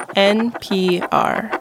NPR.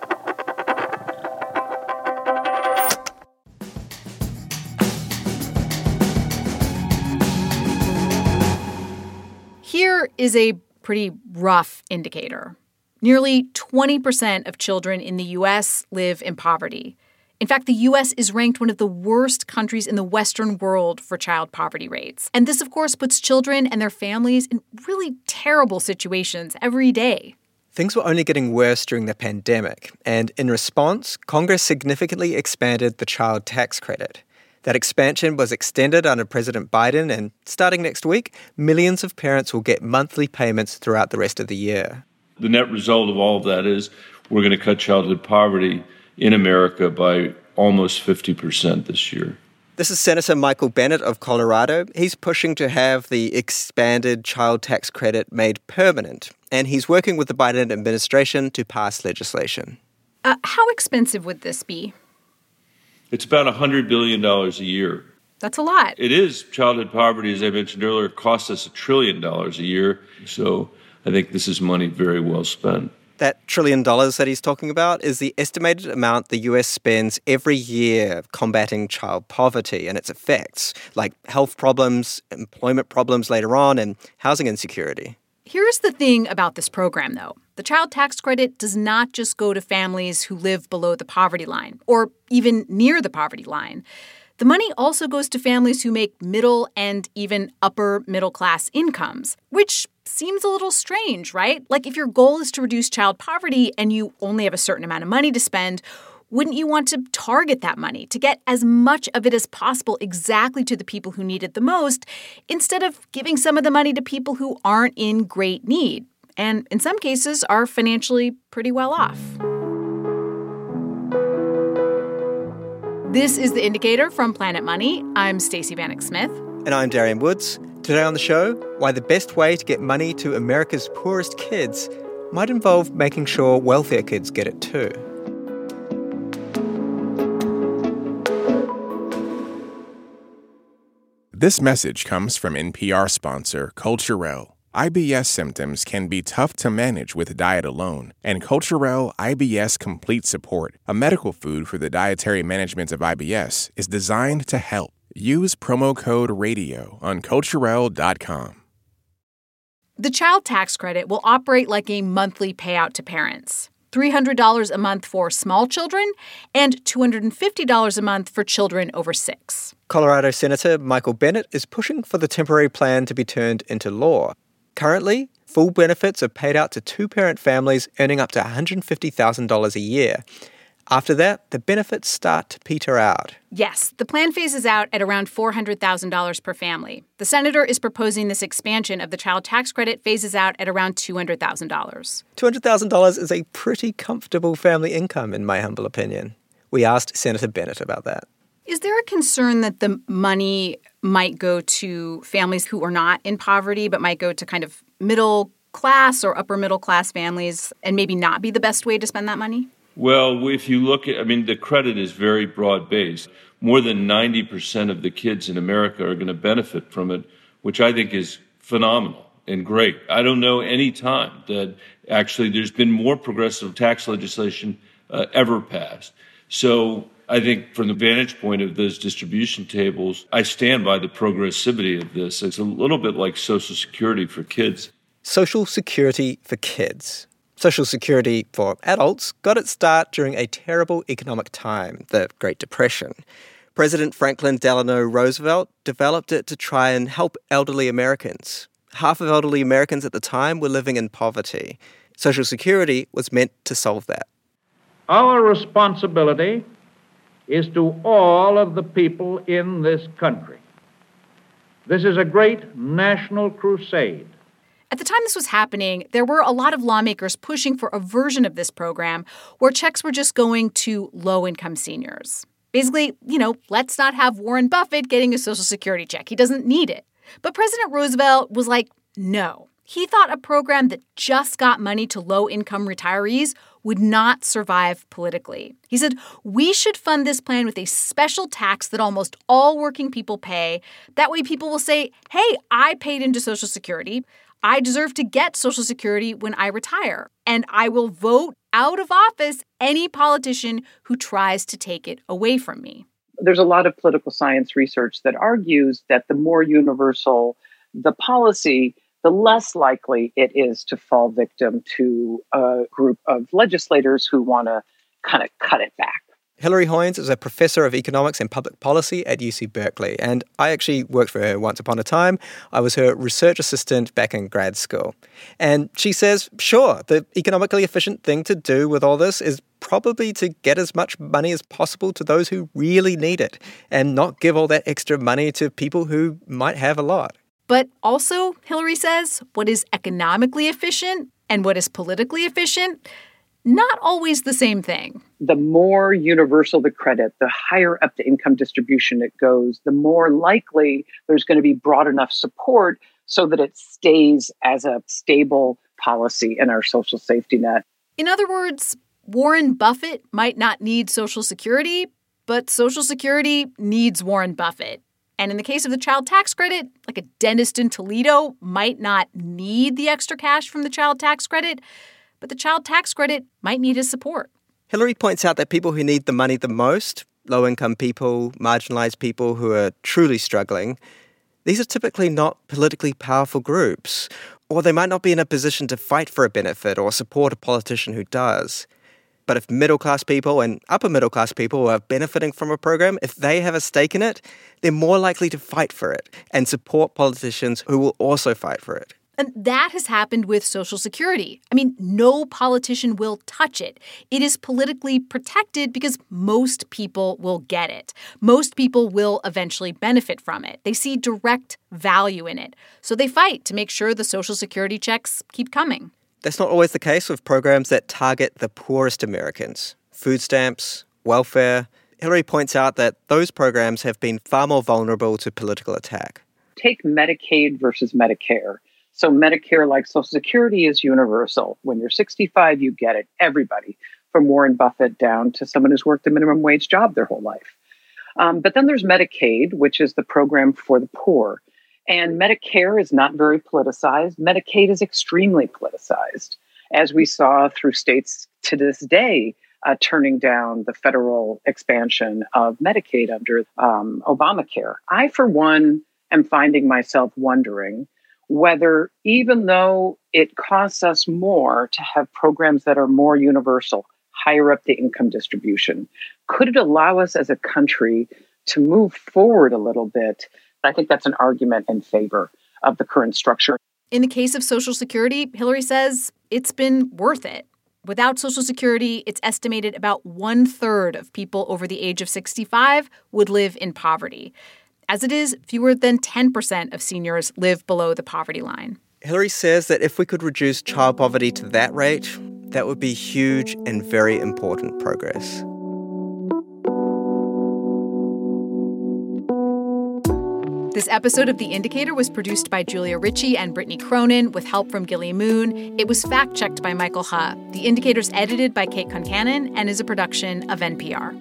Here is a pretty rough indicator. Nearly 20% of children in the U.S. live in poverty. In fact, the U.S. is ranked one of the worst countries in the Western world for child poverty rates. And this, of course, puts children and their families in really terrible situations every day. Things were only getting worse during the pandemic, and in response, Congress significantly expanded the child tax credit. That expansion was extended under President Biden, and starting next week, millions of parents will get monthly payments throughout the rest of the year. The net result of all of that is we're going to cut childhood poverty in America by almost 50% this year. This is Senator Michael Bennet of Colorado. He's pushing to have the expanded child tax credit made permanent, and he's working with the Biden administration to pass legislation. How expensive would this be? It's about $100 billion a year. That's a lot. It is. Childhood poverty, as I mentioned earlier, costs us $1 trillion a year. So I think this is money very well spent. That $1 trillion that he's talking about is the estimated amount the US spends every year combating child poverty and its effects, like health problems, employment problems later on, and housing insecurity. Here's the thing about this program, though. The child tax credit does not just go to families who live below the poverty line or even near the poverty line. The money also goes to families who make middle and even upper middle class incomes, which seems a little strange, right? Like if your goal is to reduce child poverty and you only have a certain amount of money to spend, wouldn't you want to target that money to get as much of it as possible exactly to the people who need it the most, instead of giving some of the money to people who aren't in great need and in some cases are financially pretty well off? This is The Indicator from Planet Money. I'm Stacey Vanek Smith. And I'm Darian Woods. Today on the show, why the best way to get money to America's poorest kids might involve making sure welfare kids get it too. This message comes from NPR sponsor Culturelle. IBS symptoms can be tough to manage with diet alone, and Culturelle IBS Complete Support, a medical food for the dietary management of IBS, is designed to help. Use promo code RADIO on Culturelle.com. The child tax credit will operate like a monthly payout to parents. $300 a month for small children and $250 a month for children over 6. Colorado Senator Michael Bennet is pushing for the temporary plan to be turned into law. Currently, full benefits are paid out to two-parent families earning up to $150,000 a year. After that, the benefits start to peter out. Yes, the plan phases out at around $400,000 per family. The senator is proposing this expansion of the child tax credit phases out at around $200,000. $200,000 is a pretty comfortable family income, in my humble opinion. We asked Senator Bennet about that. Is there a concern that the money might go to families who are not in poverty, but might go to kind of middle class or upper middle class families and maybe not be the best way to spend that money? Well, if you look at, the credit is very broad-based. More than 90% of the kids in America are going to benefit from it, which I think is phenomenal and great. I don't know any time that actually there's been more progressive tax legislation ever passed. So I think from the vantage point of those distribution tables, I stand by the progressivity of this. It's a little bit like Social Security for kids. Social Security for kids. Social Security for adults got its start during a terrible economic time, the Great Depression. President Franklin Delano Roosevelt developed it to try and help elderly Americans. Half of elderly Americans at the time were living in poverty. Social Security was meant to solve that. Our responsibility is to all of the people in this country. This is a great national crusade. At the time this was happening, there were a lot of lawmakers pushing for a version of this program where checks were just going to low-income seniors. Basically, let's not have Warren Buffett getting a Social Security check. He doesn't need it. But President Roosevelt was like, no. He thought a program that just got money to low-income retirees would not survive politically. He said, we should fund this plan with a special tax that almost all working people pay. That way people will say, hey, I paid into Social Security. I deserve to get Social Security when I retire, and I will vote out of office any politician who tries to take it away from me. There's a lot of political science research that argues that the more universal the policy, the less likely it is to fall victim to a group of legislators who want to kind of cut it back. Hilary Hoynes is a professor of economics and public policy at UC Berkeley, and I actually worked for her once upon a time. I was her research assistant back in grad school. And she says, sure, the economically efficient thing to do with all this is probably to get as much money as possible to those who really need it, and not give all that extra money to people who might have a lot. But also, Hilary says, what is economically efficient and what is politically efficient, not always the same thing. The more universal the credit, the higher up the income distribution it goes, the more likely there's going to be broad enough support so that it stays as a stable policy in our social safety net. In other words, Warren Buffett might not need Social Security, but Social Security needs Warren Buffett. And in the case of the child tax credit, like a dentist in Toledo might not need the extra cash from the child tax credit, but the child tax credit might need his support. Hilary points out that people who need the money the most, low-income people, marginalized people who are truly struggling, these are typically not politically powerful groups, or they might not be in a position to fight for a benefit or support a politician who does. But if middle-class people and upper-middle-class people are benefiting from a program, if they have a stake in it, they're more likely to fight for it and support politicians who will also fight for it. And that has happened with Social Security. I mean, no politician will touch it. It is politically protected because most people will get it. Most people will eventually benefit from it. They see direct value in it. So they fight to make sure the Social Security checks keep coming. That's not always the case with programs that target the poorest Americans. Food stamps, welfare. Hilary points out that those programs have been far more vulnerable to political attack. Take Medicaid versus Medicare. So Medicare, like Social Security, is universal. When you're 65, you get it. Everybody, from Warren Buffett down to someone who's worked a minimum wage job their whole life. But then there's Medicaid, which is the program for the poor. And Medicare is not very politicized. Medicaid is extremely politicized, as we saw through states to this day turning down the federal expansion of Medicaid under Obamacare. I, for one, am finding myself wondering whether, even though it costs us more to have programs that are more universal, higher up the income distribution, could it allow us as a country to move forward a little bit? I think that's an argument in favor of the current structure. In the case of Social Security, Hilary says it's been worth it. Without Social Security, it's estimated about 1/3 of people over the age of 65 would live in poverty. As it is, fewer than 10% of seniors live below the poverty line. Hilary says that if we could reduce child poverty to that rate, that would be huge and very important progress. This episode of The Indicator was produced by Julia Ritchie and Brittany Cronin with help from Gilly Moon. It was fact-checked by Michael Ha. The Indicator's edited by Kate Concannon and is a production of NPR.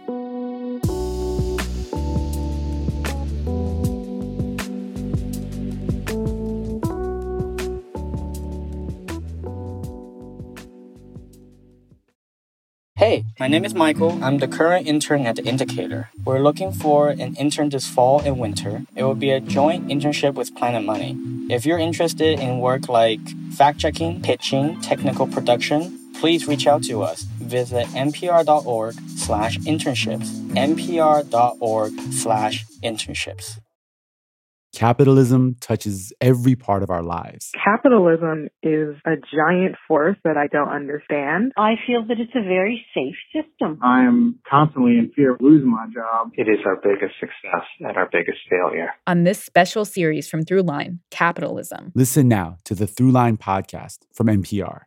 Hey, my name is Michael. I'm the current intern at The Indicator. We're looking for an intern this fall and winter. It will be a joint internship with Planet Money. If you're interested in work like fact-checking, pitching, technical production, please reach out to us. Visit npr.org/internships. npr.org/internships. Capitalism touches every part of our lives. Capitalism is a giant force that I don't understand. I feel that it's a very safe system. I am constantly in fear of losing my job. It is our biggest success and our biggest failure. On this special series from Throughline, Capitalism. Listen now to the Throughline podcast from NPR.